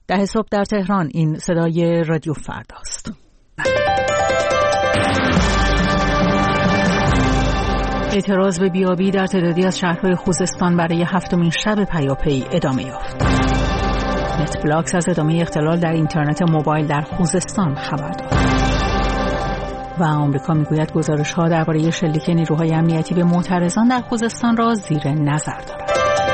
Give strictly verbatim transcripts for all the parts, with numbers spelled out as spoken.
ده صبح در تهران. این صدای رادیو فرداست. اعتراض به بیابی در تعدادی از شهرهای خوزستان برای هفتمین شب پیاپی ادامه یافت. نت بلاکس از ادامه اختلال در اینترنت موبایل در خوزستان خبر داد. و آمریکا میگوید گزارش‌ها درباره شلیک نیروهای امنیتی به معترضان در خوزستان را زیر نظر دارد.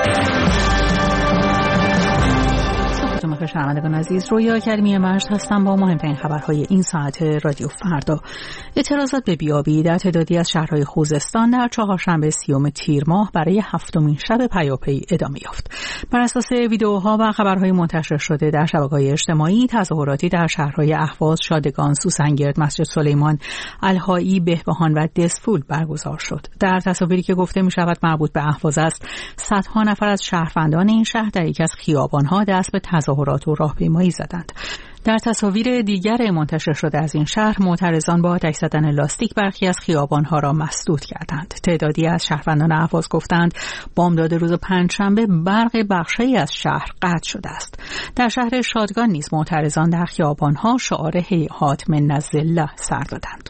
شنوندگان عزیز، رویا کریمی مجد هستم با مهمترین خبرهای این ساعت رادیو فردا. اعتراضات به بیابی در تعدادی از شهرهای خوزستان در چهارشنبه سیوم تیر ماه برای هفتمین شب پیاپی ادامه یافت. بر اساس ویدئوها و خبرهای منتشر شده در شبکه‌های اجتماعی، تظاهراتی در شهرهای اهواز، شادگان، سوسنگرد، مسجد سلیمان، الهایی، بهبهان و دسفول برگزار شد. در تصاویری که گفته می‌شود مربوط به اهواز است، صدها نفر از شهروندان این شهر در یکی از خیابان‌ها دست به تظاهرات و راهپیمایی زدند. در تصاویر دیگر منتشر شده از این شهر، معترضان با آتش زدن لاستیک برخی از خیابان‌ها را مسدود کردند. تعدادی از شهروندان اهواز گفتند بامداد روز پنجشنبه برق بخشی از شهر قطع شده است. در شهر شادگان نیز معترضان در خیابان‌ها شعار هیهات من الذله سر دادند.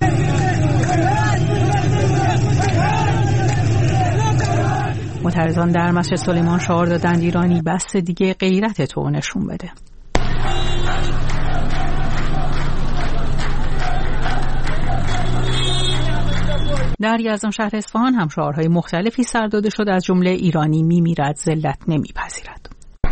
معترضان در مسجد سلیمان شعار دادند ایرانی بس دیگه غیرت تو نشون بده. در یزدان شهر اصفهان هم شعارهای مختلفی سر داده شد، از جمله ایرانی میمیرد ذلت نمیپذیرد.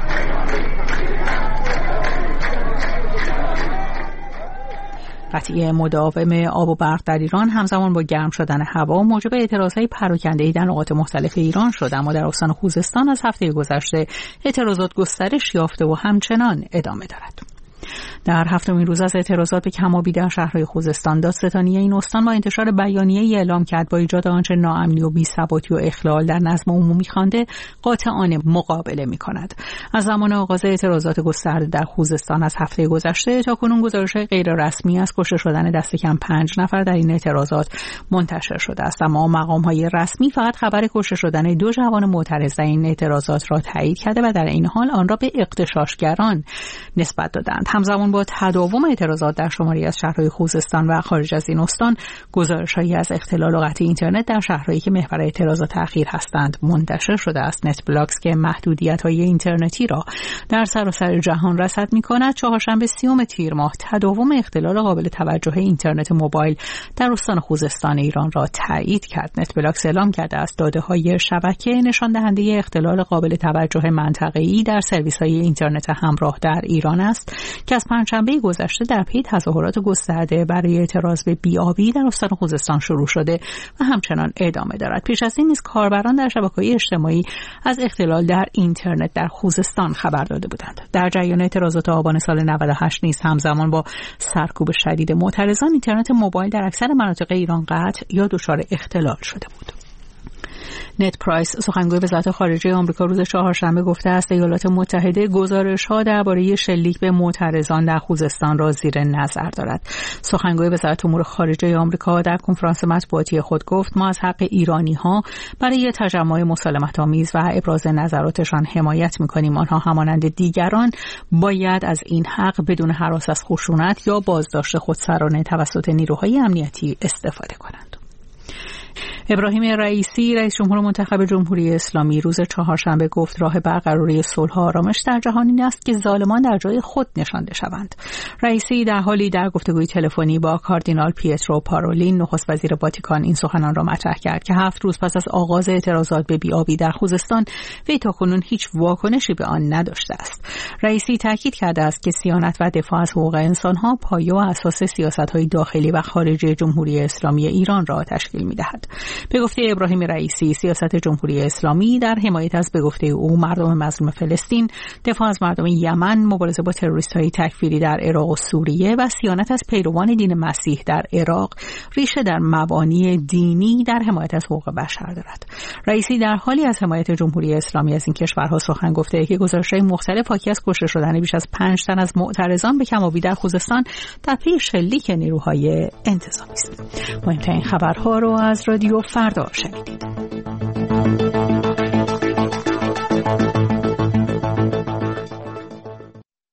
قطعی مداوم آب و برق در ایران همزمان با گرم شدن هوا موجب اعتراضهای پراکنده‌ای در نقاط مختلف ایران شد، اما در استان خوزستان از هفته گذشته اعتراضات گسترش یافته و همچنان ادامه دارد. در هفتمین روز از اعتراضات به کمابی در شهرهای خوزستان، دادستانی این استان با انتشار بیانیه‌ای اعلام کرد با ایجاد آنچه ناامنی و بی‌ثباتی و اخلال در نظم عمومی خوانده قاطعانه مقابله می‌کند. از زمان آغاز اعتراضات گسترده در خوزستان از هفته گذشته تا کنون گزارش‌های غیر رسمی از کشته شدن دست کم پنج نفر در این اعتراضات منتشر شده است، اما مقام‌های رسمی فقط خبر کشته شدن دو جوان معترض در این اعتراضات را تایید کرده و در این حال آن را به اغتشاشگران نسبت دادند. همزمان با تداوم اعتراضات در شماری از شهرهای خوزستان و خارج از این استان، گزارش‌هایی از اختلال و قطع اینترنت در شهرهایی که محور اعتراضات اخیر هستند منتشر شده است. نت بلاکس که محدودیت‌های اینترنتی را در سراسر جهان رصد می‌کند، چهارشنبه سیوم تیر ماه تداوم اختلال قابل توجه اینترنت موبایل در استان خوزستان ایران را تایید کرد. نت بلاکس اعلام کرده است داده‌های شبکه نشان دهنده اختلال قابل توجه منطقه‌ای در سرویس‌های اینترنت همراه در ایران است که از پنجشنبه گذشته در پی تظاهرات گسترده برای اعتراض به بیابی در استان خوزستان شروع شده و همچنان ادامه دارد. پیش از این نیز کاربران در شبکه‌های اجتماعی از اختلال در اینترنت در خوزستان خبر داده بودند. در جریان اعتراضات آبان سال نود و هشت نیز همزمان با سرکوب شدید معترضان اینترنت موبایل در اکثر مناطق ایران قطع یا دچار اختلال شده بود. نت پرایس، سخنگوی وزارت خارجه آمریکا، روز چهارشنبه گفته است ایالات متحده گزارش‌ها درباره شلیک به معترضان در خوزستان را زیر نظر دارد. سخنگوی وزارت امور خارجه آمریکا در کنفرانس مطبوعاتی خود گفت ما از حق ایرانی‌ها برای تجمع مسالمت‌آمیز و ابراز نظراتشان حمایت می‌کنیم. آنها همانند دیگران باید از این حق بدون هراس از خشونت یا بازداشت خودسرانه توسط نیروهای امنیتی استفاده کنند. ابراهیم رئیسی، رئیس جمهور منتخب جمهوری اسلامی، روز چهارشنبه گفت راه برقراری صلح و آرامش در جهان این است که ظالمان در جای خود نشانده شوند. رئیسی در حالی در گفتگوی تلفنی با کاردینال پیترو پارولین، نخست وزیر واتیکان، این سخنان را مطرح کرد که هفت روز پس از آغاز اعتراضات به بیابی در خوزستان وی تاکنون هیچ واکنشی به آن نداشته است. رئیسی تاکید کرده است که صیانت و دفاع از حقوق انسان‌ها پایه و اساس سیاست‌های داخلی و خارجی جمهوری اسلامی ایران را تشکیل می‌دهد. به گفته ابراهیم رئیسی، سیاست جمهوری اسلامی در حمایت از به گفته او مردم مظلوم فلسطین، دفاع از مردم یمن، مبارزه با تروریست‌های تکفیری در عراق و سوریه و صیانت از پیروان دین مسیح در عراق ریشه در مبانی دینی در حمایت از حقوق بشر دارد. رئیسی در حالی از حمایت جمهوری اسلامی از این کشورها سخن گفته که گزارش‌های مختلف حاکی از کشته شدن بیش از پنج تن از معترضان به کمابی در خوزستان در پی شلیک نیروهای انتظامی است. مهمترین خبرها رو از رادیو فردا شنیدید.